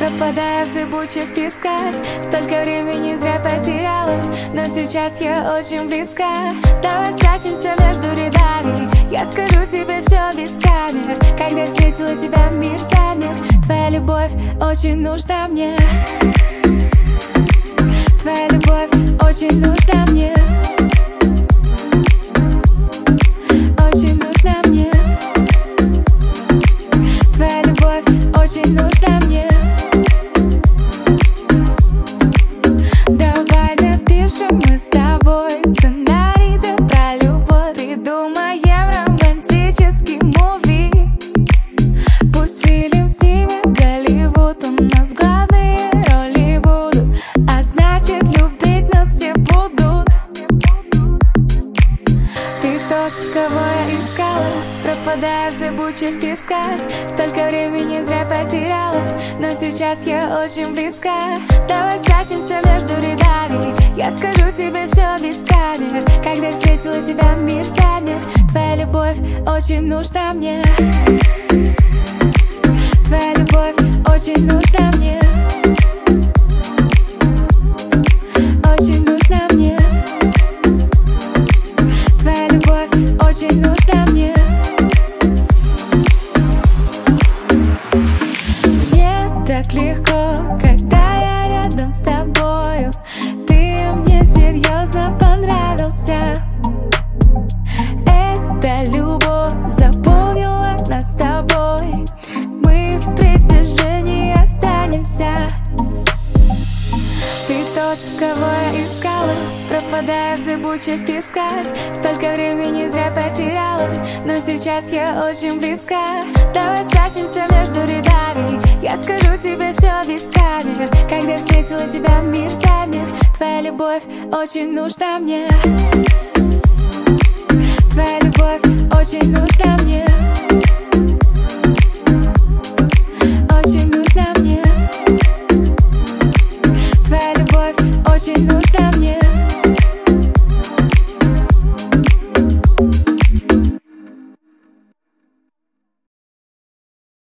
пропадая в зыбучих песках. Столько времени зря потеряла, но сейчас я очень близка. Давай спрячемся между рядами, я скажу тебе все без камер. Когда встретила тебя, мир замер. Твоя любовь очень нужна мне. Твоя любовь очень нужна мне. Очень нужна мне. Твоя любовь очень нужна мне. Давай напишем мы с тобой сценарий, да про любовь. Придумаем романтический муви. Пусть фильм снимет Голливуд, у нас главные роли будут, а значит любить нас все будут. Ты тот, кого я искала, пропадая в зыбучих песках. Столько времени зря потеряла, но сейчас я очень близка. Давай спрячемся между рядами, я скажу тебе все без камер. Когда встретила тебя, мир замер. Твоя любовь очень нужна мне. Твоя любовь очень нужна мне. Очень нужна мне. Твоя любовь очень нужна мне. Мне так легко, когда я рядом с тобою. Ты мне серьезно понравился. Эта любовь заполнила нас с тобой. Мы в притяжении останемся. Ты тот, кого я искала, пропадая в зыбучих песках. Столько времени зря потеряла, но сейчас я очень близка. Давай спрячемся между рядами, я скажу тебе все без камер. Когда встретила тебя, мир замер. Твоя любовь очень нужна мне. Твоя любовь очень нужна мне.